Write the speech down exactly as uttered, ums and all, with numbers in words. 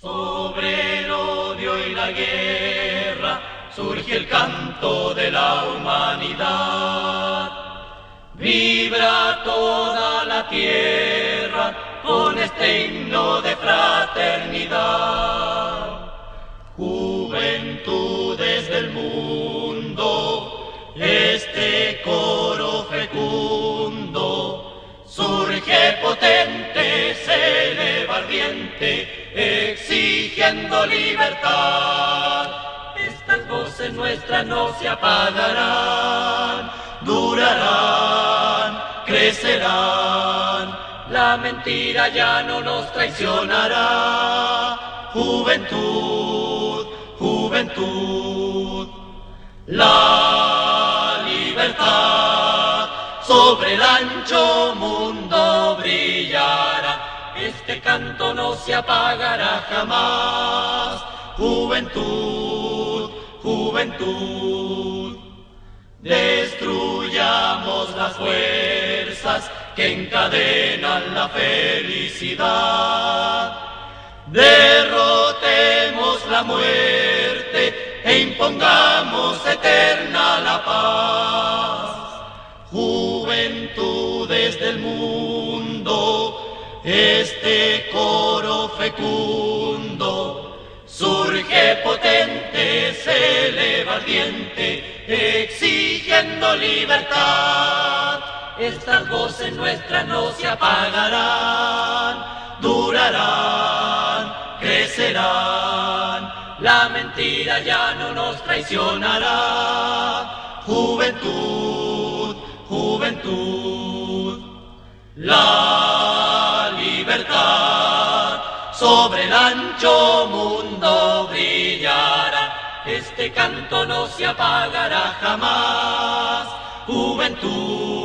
Sobre el odio y la guerra surge el canto de la humanidad. Vibra toda la tierra con este himno de fraternidad. Juventudes del mundo, este coro fecundo surge potente, se eleva ardiente, exigiendo libertad. Estas voces nuestras no se apagarán, durarán, crecerán. La mentira ya no nos traicionará. Juventud, juventud, la libertad sobre el ancho mundo brillará. Este canto no se apagará jamás. Juventud, juventud, destruyamos las fuerzas que encadenan la felicidad. Derrotemos la muerte e impongamos eterna la paz. Juventudes del mundo, este coro fecundo surge potente, se eleva ardiente, exigiendo libertad. Estas voces nuestras no se apagarán, durarán, crecerán. La mentira ya no nos traicionará. Juventud, juventud, la libertad sobre el ancho mundo brillará. Este canto no se apagará jamás. Juventud,